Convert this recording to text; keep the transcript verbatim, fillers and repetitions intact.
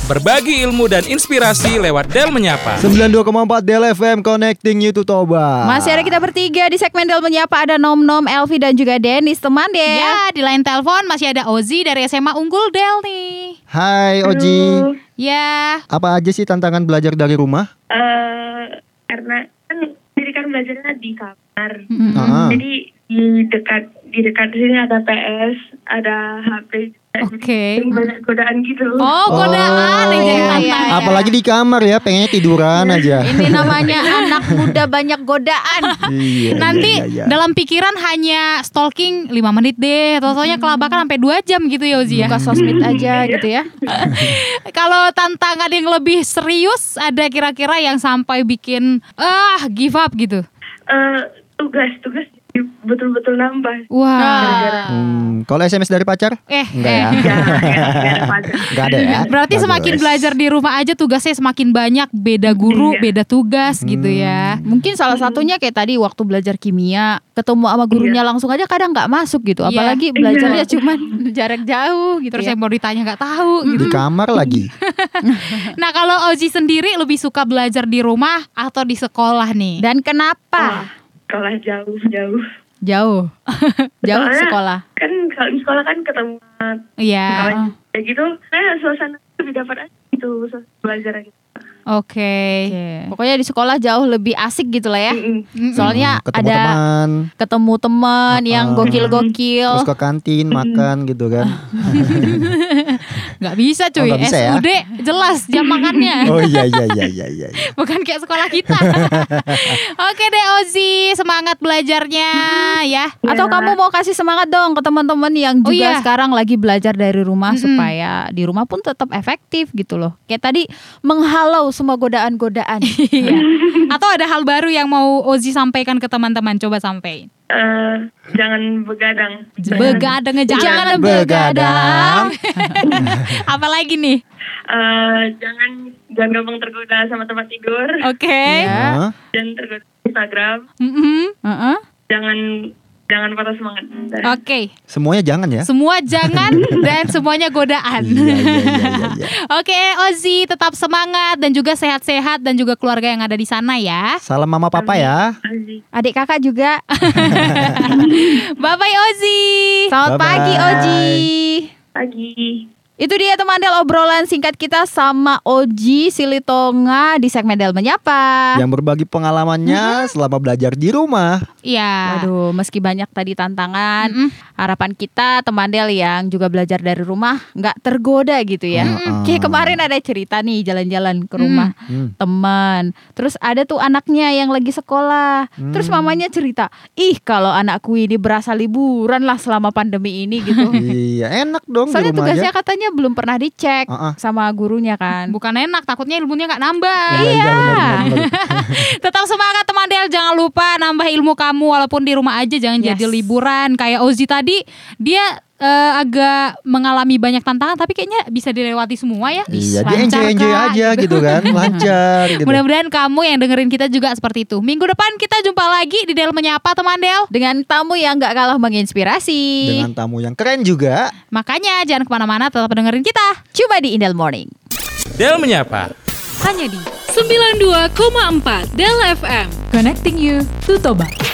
Berbagi ilmu dan inspirasi lewat Del Menyapa. sembilan puluh dua koma empat Del F M Connecting You to Toba. Masih ada kita bertiga di segmen Del Menyapa. Ada Nom Nom, Elvi dan juga Dennis, teman Del. Ya, di line telepon masih ada Ozi dari S M A Unggul Del nih. Hai Oji. Ya. Apa aja sih tantangan belajar dari rumah? Uh, karena kan jadi kan belajarnya di kamar. Mm-hmm. Ah. Jadi di dekat di dekat sini ada P S, ada H P. Oke. Okay. Banyak godaan gitu. Oh, godaan Oh. yang jadi tantangan. Iya, iya. Apalagi di kamar ya, pengennya tiduran aja. Ini namanya anak muda banyak godaan. Iya, Nanti iya, iya, iya. dalam pikiran hanya stalking lima menit deh. Totonya kelabakan sampai dua jam gitu ya Ozi ya. Buka sosmed aja gitu ya. Kalau tantangan yang lebih serius ada kira-kira yang sampai bikin ah give up gitu. Uh, tugas tugas betul-betul nambah. Wah. Hmm, kalau S M S dari pacar? Eh, Enggak eh. ya. Enggak, enggak ada pacar. Enggak ada ya. Berarti Bagus. semakin belajar di rumah aja tugasnya semakin banyak, beda guru, Iya. beda tugas gitu ya. Mungkin salah satunya kayak tadi waktu belajar kimia, ketemu sama gurunya Iya. langsung aja kadang nggak masuk gitu. Iya. Apalagi belajarnya cuman jarak jauh gitu Terus ya. yang mau ditanya nggak tahu gitu. Di kamar lagi. Nah kalau Ozi sendiri lebih suka belajar di rumah atau di sekolah nih? Dan Wah, kenapa? sekolah jauh-jauh. Jauh. Jauh Soalnya sekolah. Kan kalau di sekolah kan ketemu Iya. kawan kayak gitu. Nah, suasana lebih dapat aja gitu suasana belajar gitu. Oke. Oke. Pokoknya di sekolah jauh lebih asik gitu lah ya. Mm-mm. Soalnya Hmm, ketemu ada teman, ketemu teman yang Uh-uh. gokil-gokil. terus ke kantin makan gitu kan. Nggak bisa cuy. Oh, nggak bisa S ya? U D jelas jam makannya. Oh iya iya iya iya iya. Bukan kayak sekolah kita. Oke deh Ozi, semangat belajarnya ya. Atau kamu mau kasih semangat dong ke teman-teman yang Oh, juga iya. sekarang lagi belajar dari rumah Mm-mm. supaya di rumah pun tetap efektif gitu loh. Kayak tadi menghalau semua godaan-godaan. Iya. Atau ada hal baru yang mau Ozi sampaikan ke teman-teman, coba sampein. Eh, jangan begadang. Begadang aja. Jangan Jangan begadang. Apalagi nih? Eh, jangan jangan gampang tergoda sama tempat tidur Oke. Ya. Hah? dan tergoda Instagram. Mm-mm. Heeh. Jangan jangan patah semangat. Oke. Semuanya jangan ya. Semua jangan dan semuanya godaan. Iya iya iya iya. iya. Oke, Ozi tetap semangat dan juga sehat-sehat dan juga keluarga yang ada di sana ya. Salam mama papa ya. Asik. Adik kakak juga. Bye bye Ozi. Selamat Bye-bye. pagi Oji. Pagi. Itu dia teman Del obrolan singkat kita sama Oji Silitonga di segmen Del Menyapa. Yang berbagi pengalamannya selama belajar di rumah. Iya. Waduh, meski banyak tadi tantangan, Mm-mm. harapan kita teman Del yang juga belajar dari rumah nggak tergoda gitu ya. Mm-mm. Kayak kemarin ada cerita nih jalan-jalan ke rumah Hmm. teman. Terus ada tuh anaknya yang lagi sekolah. Terus mamanya cerita, ih kalau anakku ini berasa liburan lah selama pandemi ini gitu. Iya enak dong di Soalnya rumah tugasnya aja. katanya belum pernah dicek Uh-uh. sama gurunya kan. Bukan enak, takutnya ilmunya nggak nambah. Iya, iya, benar, benar, benar. Tetap semangat teman Del, jangan lupa nambah ilmu kamu walaupun di rumah aja, jangan Yes. jadi liburan. Kayak Ozi tadi, dia eh, agak mengalami banyak tantangan tapi kayaknya bisa dilewati semua ya. Iya, dia Lancar, enjoy-enjoy Kak, aja gitu kan, lancar gitu. Mudah-mudahan kamu yang dengerin kita juga seperti itu. Minggu depan kita jumpa lagi di Del Menyapa teman Del. Dengan tamu yang gak kalah menginspirasi. Dengan tamu yang keren juga. Makanya jangan kemana-mana, tetap dengerin kita. Cuma di Indel Morning. Del Menyapa. Hanya di sembilan puluh dua koma empat Del F M. Connecting you to Toba.